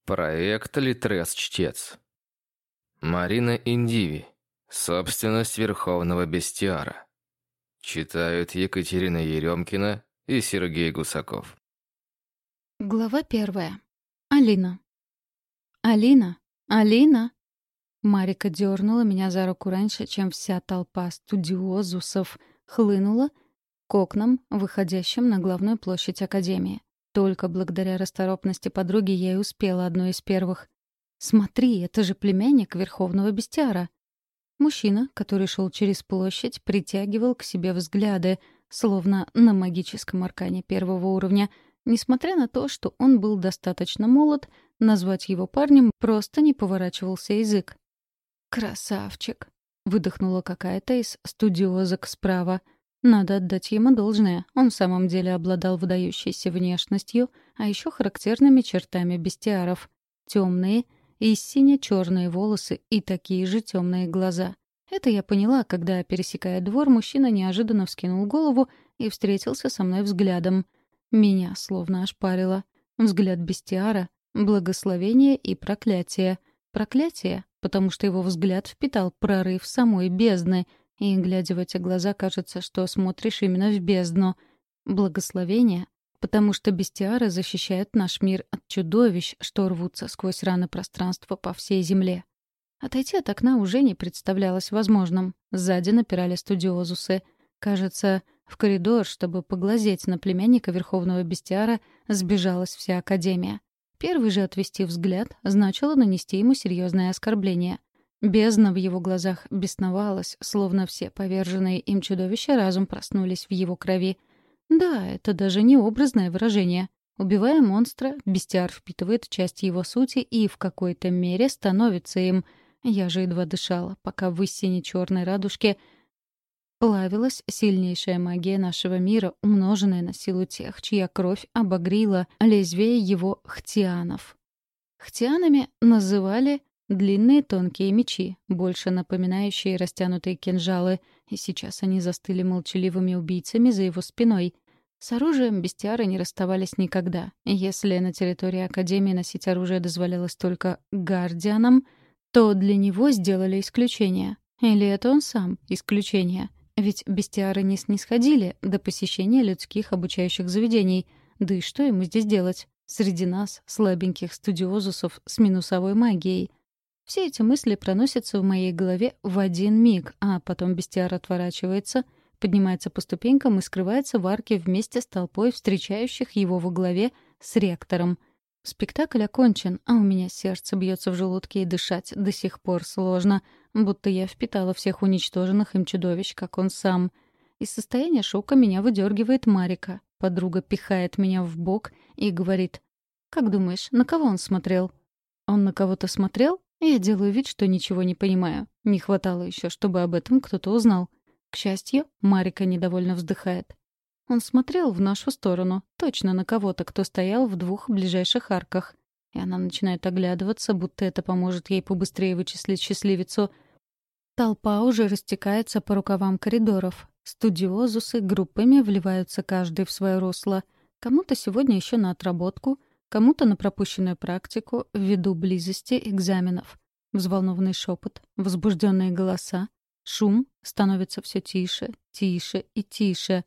Проект «Литрес-чтец». Марина Индиви. Собственность Верховного Бестиара. Читают Екатерина Еремкина и Сергей Гусаков. Глава 1. Алина. «Алина! Алина!» Марика дернула меня за руку раньше, чем вся толпа студиозусов хлынула к окнам, выходящим на главную площадь Академии. Только благодаря расторопности подруги я и успела одной из первых. «Смотри, это же племянник Верховного Бестиара!» Мужчина, который шел через площадь, притягивал к себе взгляды, словно на магическом аркане первого уровня. Несмотря на то, что он был достаточно молод, назвать его парнем просто не поворачивался язык. «Красавчик!» — выдохнула какая-то из студиозок справа. Надо отдать ему должное. Он в самом деле обладал выдающейся внешностью, а еще характерными чертами бестиаров. Темные и сине-черные волосы и такие же темные глаза. Это я поняла, когда, пересекая двор, мужчина неожиданно вскинул голову и встретился со мной взглядом. Меня словно ошпарило. Взгляд бестиара — благословение и проклятие. Проклятие, потому что его взгляд впитал прорыв самой бездны, и, глядя в эти глаза, кажется, что смотришь именно в бездну. Благословение, потому что бестиары защищают наш мир от чудовищ, что рвутся сквозь раны пространства по всей земле. Отойти от окна уже не представлялось возможным. Сзади напирали студиозусы. Кажется, в коридор, чтобы поглазеть на племянника Верховного Бестиара, сбежалась вся Академия. Первый же отвести взгляд значило нанести ему серьезное оскорбление. Бездна в его глазах бесновалась, словно все поверженные им чудовища разум проснулись в его крови. Да, это даже не образное выражение. Убивая монстра, бестиар впитывает часть его сути и в какой-то мере становится им. Я же едва дышала, пока в истине черной радужке плавилась сильнейшая магия нашего мира, умноженная на силу тех, чья кровь обогрила лезвие его хтианов. Хтианами называли длинные тонкие мечи, больше напоминающие растянутые кинжалы, и сейчас они застыли молчаливыми убийцами за его спиной. С оружием бестиары не расставались никогда. Если на территории Академии носить оружие дозволялось только гардианам, то для него сделали исключение. Или это он сам исключение? Ведь бестиары не снисходили до посещения людских обучающих заведений. Да и что ему здесь делать? Среди нас, слабеньких студиозусов с минусовой магией. Все эти мысли проносятся в моей голове в один миг, а потом бестиар отворачивается, поднимается по ступенькам и скрывается в арке вместе с толпой встречающих его во главе с ректором. Спектакль окончен, а у меня сердце бьется в желудке, и дышать до сих пор сложно, будто я впитала всех уничтоженных им чудовищ, как он сам. Из состояния шока меня выдергивает Марика. Подруга пихает меня в бок и говорит: «Как думаешь, на кого он смотрел?» «Он на кого-то смотрел?» Я делаю вид, что ничего не понимаю. Не хватало еще, чтобы об этом кто-то узнал. К счастью, Марика недовольно вздыхает. Он смотрел в нашу сторону, точно на кого-то, кто стоял в 2 ближайших арках. И она начинает оглядываться, будто это поможет ей побыстрее вычислить счастливицу. Толпа уже растекается по рукавам коридоров. Студиозусы группами вливаются каждый в свое русло. Кому-то сегодня еще на отработку, кому-то на пропущенную практику ввиду близости экзаменов. Взволнованный шепот, возбужденные голоса, шум становится все тише, тише и тише.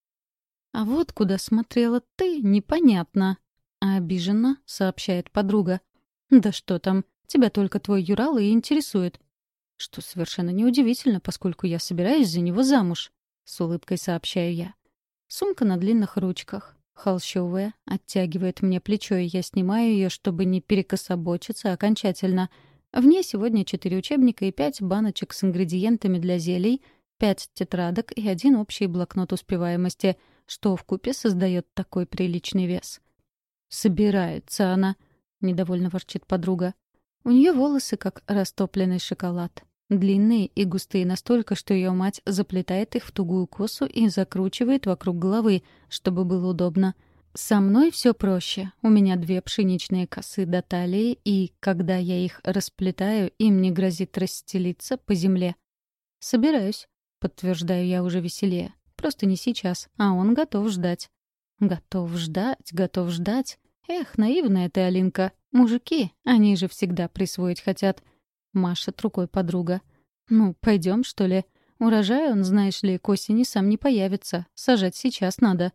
«А вот куда смотрела ты, непонятно», — обиженно сообщает подруга. «Да что там, тебя только твой Юрал и интересует». Что совершенно неудивительно, поскольку я собираюсь за него замуж, — с улыбкой сообщаю я. Сумка на длинных ручках, холщовая, оттягивает мне плечо, и я снимаю ее, чтобы не перекособочиться окончательно. В ней сегодня 4 учебника и 5 баночек с ингредиентами для зелий, 5 тетрадок и 1 общий блокнот успеваемости, что вкупе создает такой приличный вес. «Собирается она», — недовольно ворчит подруга. У нее волосы как растопленный шоколад. Длинные и густые настолько, что ее мать заплетает их в тугую косу и закручивает вокруг головы, чтобы было удобно. Со мной все проще. У меня 2 пшеничные косы до талии, и, когда я их расплетаю, им не грозит расстелиться по земле. «Собираюсь», — подтверждаю я уже веселее. «Просто не сейчас, а он готов ждать». «Готов ждать, готов ждать». Эх, наивная ты, Алинка. Мужики, они же всегда присвоить хотят. Машет рукой подруга. Ну, пойдем, что ли? Урожай он, знаешь ли, к осени сам не появится. Сажать сейчас надо.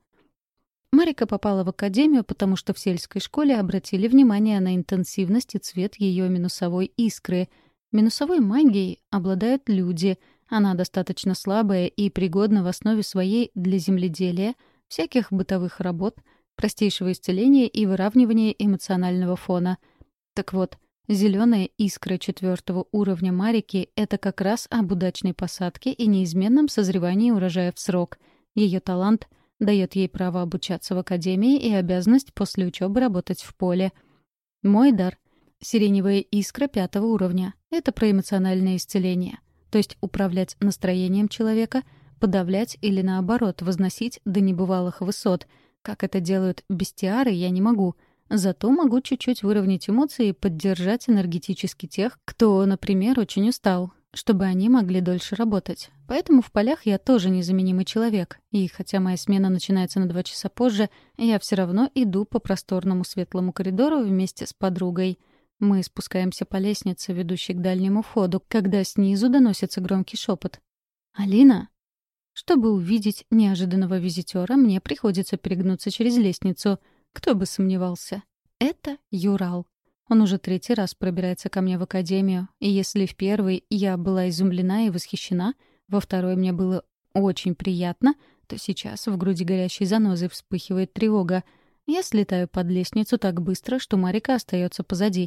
Марика попала в академию, потому что в сельской школе обратили внимание на интенсивность и цвет ее минусовой искры. Минусовой магией обладают люди. Она достаточно слабая и пригодна в основе своей для земледелия, всяких бытовых работ, простейшего исцеления и выравнивания эмоционального фона. Так вот, зеленая искра 4-го уровня Марики — это как раз об удачной посадке и неизменном созревании урожая в срок. Ее талант дает ей право обучаться в академии и обязанность после учебы работать в поле. Мой дар — сиреневая искра 5-го уровня. Это про эмоциональное исцеление. То есть управлять настроением человека, подавлять или, наоборот, возносить до небывалых высот. Как это делают бестиары, я не могу. Зато могу чуть-чуть выровнять эмоции и поддержать энергетически тех, кто, например, очень устал, чтобы они могли дольше работать. Поэтому в полях я тоже незаменимый человек. И хотя моя смена начинается на 2 часа позже, я все равно иду по просторному светлому коридору вместе с подругой. Мы спускаемся по лестнице, ведущей к дальнему входу, когда снизу доносится громкий шепот. «Алина!» Чтобы увидеть неожиданного визитера, мне приходится перегнуться через лестницу. Кто бы сомневался. Это Юрал. Он уже 3-й раз пробирается ко мне в академию, и если в первый я была изумлена и восхищена, во второй мне было очень приятно, то сейчас в груди горящей занозой вспыхивает тревога. Я слетаю под лестницу так быстро, что Марика остается позади.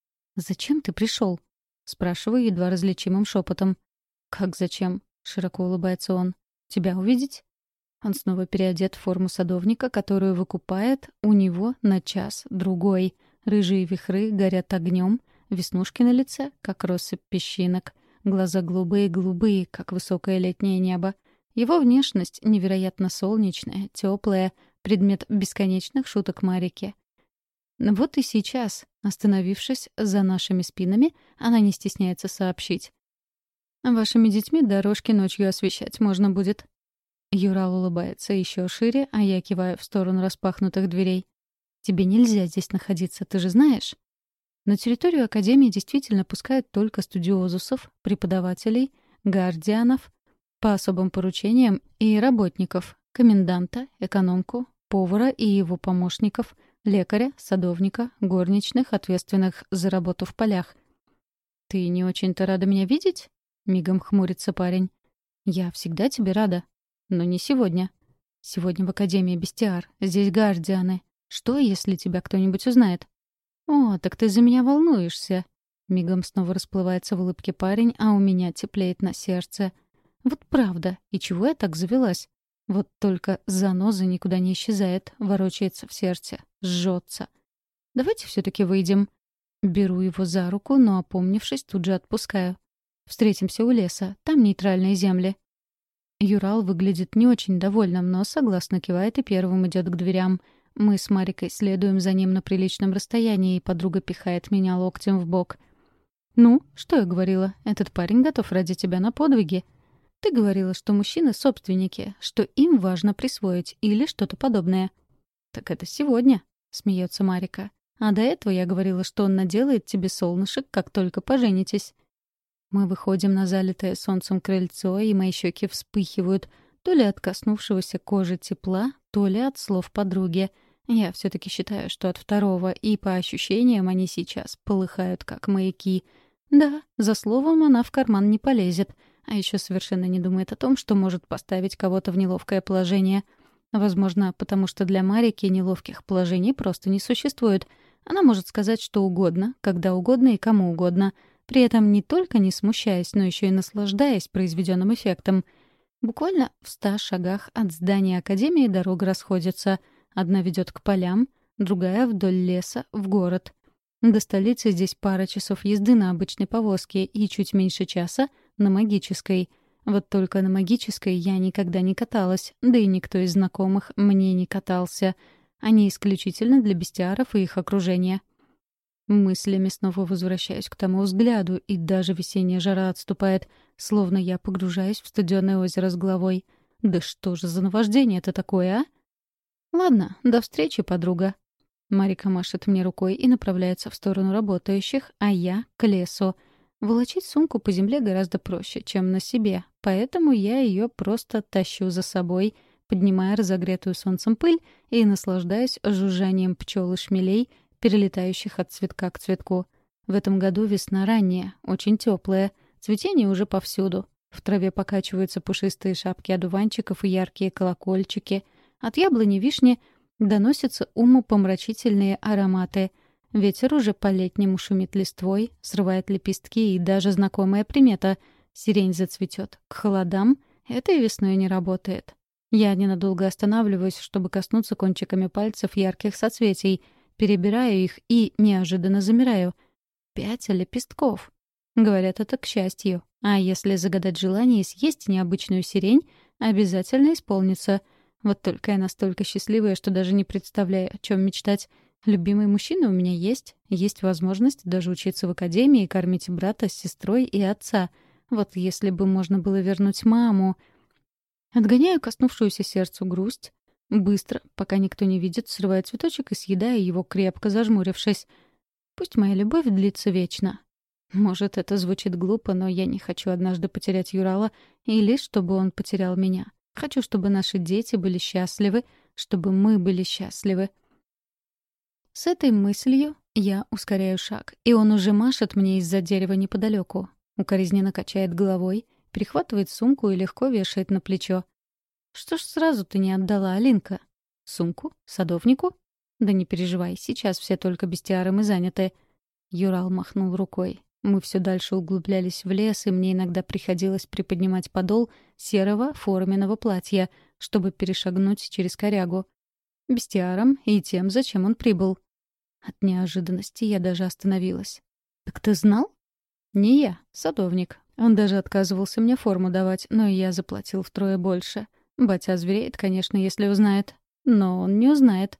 «Зачем ты пришел?» — спрашиваю едва различимым шепотом. «Как зачем?» — широко улыбается он. «Тебя увидеть?» Он снова переодет в форму садовника, которую выкупает у него на час-другой. Рыжие вихры горят огнем, веснушки на лице, как россыпь песчинок. Глаза голубые-голубые, как высокое летнее небо. Его внешность невероятно солнечная, теплая, предмет бесконечных шуток Марики. Вот и сейчас, остановившись за нашими спинами, она не стесняется сообщить. «Вашими детьми дорожки ночью освещать можно будет». Юрал улыбается еще шире, а я киваю в сторону распахнутых дверей. «Тебе нельзя здесь находиться, ты же знаешь?» На территорию Академии действительно пускают только студиозусов, преподавателей, гардианов, по особым поручениям и работников, коменданта, экономку, повара и его помощников, лекаря, садовника, горничных, ответственных за работу в полях. «Ты не очень-то рада меня видеть?» — мигом хмурится парень. «Я всегда тебе рада. Но не сегодня. Сегодня в Академии Бестиар. Здесь гардианы. Что, если тебя кто-нибудь узнает?» «О, так ты за меня волнуешься». Мигом снова расплывается в улыбке парень, а у меня теплеет на сердце. Вот правда, и чего я так завелась? Вот только заноза никуда не исчезает, ворочается в сердце, жжется. «Давайте все-таки выйдем». Беру его за руку, но, опомнившись, тут же отпускаю. «Встретимся у леса, там нейтральные земли». Юрал выглядит не очень довольным, но согласно кивает и первым идет к дверям. Мы с Марикой следуем за ним на приличном расстоянии, и подруга пихает меня локтем в бок. «Ну, что я говорила? Этот парень готов ради тебя на подвиги. Ты говорила, что мужчины — собственники, что им важно присвоить или что-то подобное». «Так это сегодня», — смеется Марика. «А до этого я говорила, что он наделает тебе солнышек, как только поженитесь». Мы выходим на залитое солнцем крыльцо, и мои щеки вспыхивают то ли от коснувшегося кожи тепла, то ли от слов подруги. Я все-таки считаю, что от второго, и по ощущениям они сейчас полыхают, как маяки. Да, за словом она в карман не полезет, а еще совершенно не думает о том, что может поставить кого-то в неловкое положение. Возможно, потому что для Марики неловких положений просто не существует. Она может сказать что угодно, когда угодно и кому угодно — при этом не только не смущаясь, но еще и наслаждаясь произведенным эффектом. Буквально в 100 шагах от здания Академии дорога расходится. Одна ведет к полям, другая — вдоль леса, в город. До столицы здесь пара часов езды на обычной повозке и чуть меньше часа на магической. Вот только на магической я никогда не каталась, да и никто из знакомых мне не катался. Они исключительно для бестиаров и их окружения. Мыслями снова возвращаюсь к тому взгляду, и даже весенняя жара отступает, словно я погружаюсь в студёное озеро с головой. Да что же за наваждение это такое, а? Ладно, до встречи, подруга. Марика машет мне рукой и направляется в сторону работающих, а я — к лесу. Волочить сумку по земле гораздо проще, чем на себе, поэтому я ее просто тащу за собой, поднимая разогретую солнцем пыль и наслаждаюсь жужжанием пчел и шмелей, перелетающих от цветка к цветку. В этом году весна ранняя, очень теплая, цветение уже повсюду. В траве покачиваются пушистые шапки одуванчиков и яркие колокольчики. От яблони вишни доносятся умопомрачительные ароматы. Ветер уже по-летнему шумит листвой, срывает лепестки, и даже знакомая примета — сирень зацветет. К холодам это и весной не работает. Я ненадолго останавливаюсь, чтобы коснуться кончиками пальцев ярких соцветий, перебираю их и неожиданно замираю. 5 лепестков. Говорят, это к счастью. А если загадать желание и съесть необычную сирень, обязательно исполнится. Вот только я настолько счастливая, что даже не представляю, о чем мечтать. Любимый мужчина у меня есть возможность даже учиться в академии и кормить брата с сестрой и отца. Вот если бы можно было вернуть маму. Отгоняю коснувшуюся сердцу грусть. Быстро, пока никто не видит, срываю цветочек и съедаю его, крепко зажмурившись. Пусть моя любовь длится вечно. Может, это звучит глупо, но я не хочу однажды потерять Юрала, или чтобы он потерял меня. Хочу, чтобы наши дети были счастливы, чтобы мы были счастливы. С этой мыслью я ускоряю шаг, и он уже машет мне из-за дерева неподалеку. Укоризненно качает головой, перехватывает сумку и легко вешает на плечо. «Что ж сразу ты не отдала, Алинка?» «Сумку? Садовнику?» «Да не переживай, сейчас все только бестиаром и заняты». Юрал махнул рукой. Мы все дальше углублялись в лес, и мне иногда приходилось приподнимать подол серого форменного платья, чтобы перешагнуть через корягу. Бестиаром и тем, зачем он прибыл. От неожиданности я даже остановилась. «Так ты знал?» «Не я, садовник. Он даже отказывался мне форму давать, но я заплатил втрое больше. Батя озвереет, конечно, если узнает. Но он не узнает».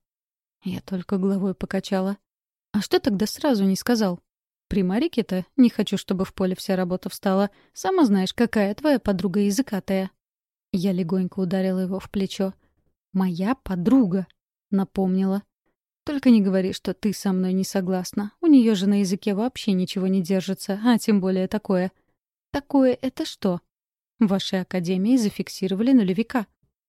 Я только головой покачала. «А что тогда сразу не сказал?» «При Марике-то не хочу, чтобы в поле вся работа встала. Сама знаешь, какая твоя подруга языкатая». Я легонько ударила его в плечо. «Моя подруга», — напомнила. «Только не говори, что ты со мной не согласна. У нее же на языке вообще ничего не держится, а тем более такое». «Такое — это что?» «В вашей академии зафиксировали нулевика».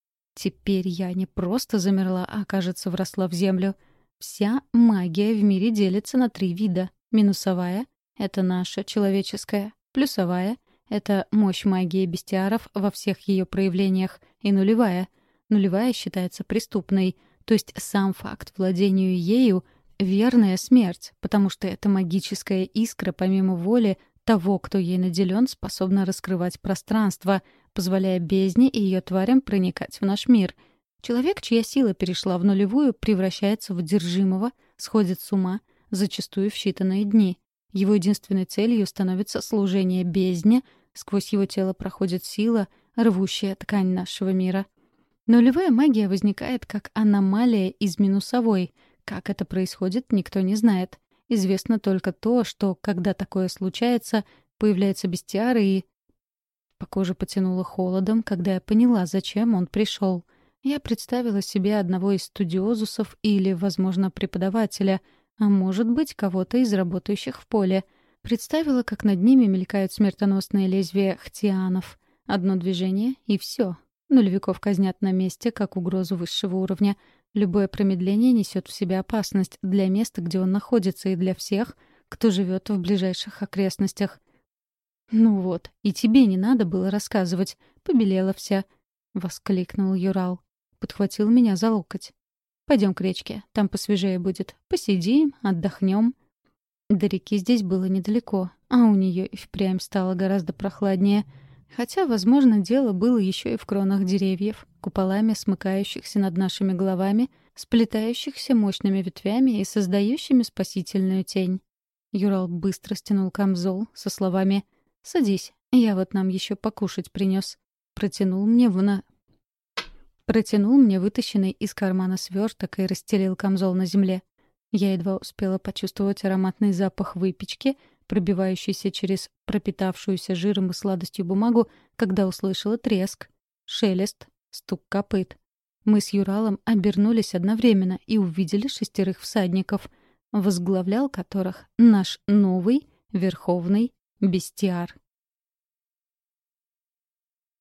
Теперь я не просто замерла, а, кажется, вросла в землю. Вся магия в мире делится на 3 вида. Минусовая — это наша, человеческая. Плюсовая — это мощь магии бестиаров во всех ее проявлениях. И нулевая. Нулевая считается преступной. То есть сам факт владению ею — верная смерть, потому что эта магическая искра, помимо воли того, кто ей наделен, способна раскрывать пространство, позволяя бездне и ее тварям проникать в наш мир. Человек, чья сила перешла в нулевую, превращается в одержимого, сходит с ума, зачастую в считанные дни. Его единственной целью становится служение бездне, сквозь его тело проходит сила, рвущая ткань нашего мира. Нулевая магия возникает как аномалия из минусовой. Как это происходит, никто не знает. Известно только то, что, когда такое случается, появляются бестиары и... По коже потянуло холодом, когда я поняла, зачем он пришел. Я представила себе одного из студиозусов или, возможно, преподавателя, а может быть, кого-то из работающих в поле. Представила, как над ними мелькают смертоносные лезвия хтианов. Одно движение — и все. Нулевиков казнят на месте, как угрозу высшего уровня. Любое промедление несет в себе опасность для места, где он находится, и для всех, кто живет в ближайших окрестностях. «Ну вот, и тебе не надо было рассказывать. Побелела вся», — воскликнул Юрал. Подхватил меня за локоть. «Пойдем к речке, там посвежее будет. Посидим, отдохнем». До реки здесь было недалеко, а у нее и впрямь стало гораздо прохладнее. Хотя, возможно, дело было еще и в кронах деревьев, куполами смыкающихся над нашими головами, сплетающихся мощными ветвями и создающими спасительную тень. Юрал быстро стянул камзол со словами «Садись, я вот нам еще покушать принес». Протянул мне вытащенный из кармана сверток и расстелил камзол на земле. Я едва успела почувствовать ароматный запах выпечки, пробивающийся через пропитавшуюся жиром и сладостью бумагу, когда услышала треск, шелест, стук копыт. Мы с Юралом обернулись одновременно и увидели 6 всадников, возглавлял которых наш новый верховный бестиар.